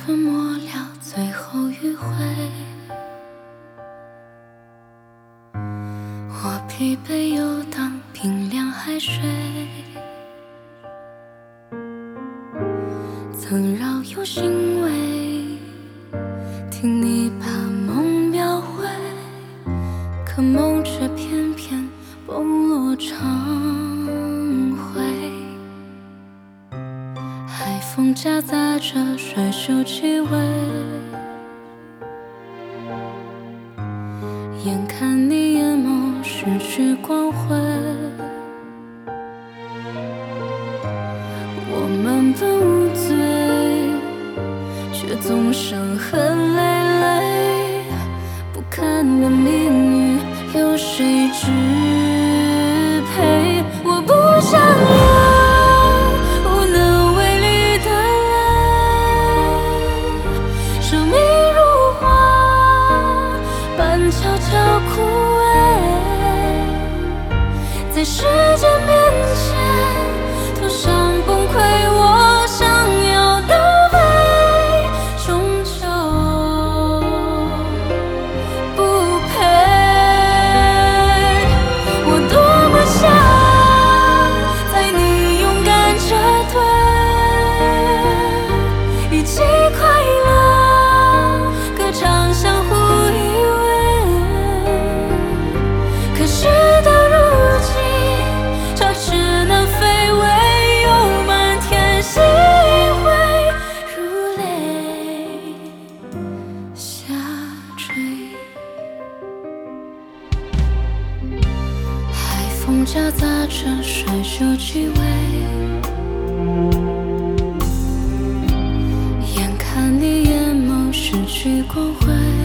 吞没了最后余晖。我疲惫游荡冰凉海水，曾饶有欣慰，听你把梦描绘，可梦却偏偏崩落成灰。海风夹杂着水锈气味，眼看你眼眸失去光辉。我们本无罪，却总伤痕累累。不堪的命运，有谁支配？我不想流无能为力的泪，生命如花般悄悄枯萎，在时间面前多想崩溃。我想要的美，终究不配。我多么想在你勇敢撤退，一起快乐，歌唱相互依偎。可是到如今，插翅难飞，唯有满天星辉如泪下坠。海风夹杂着水锈气味，眼看你眼眸失去光辉。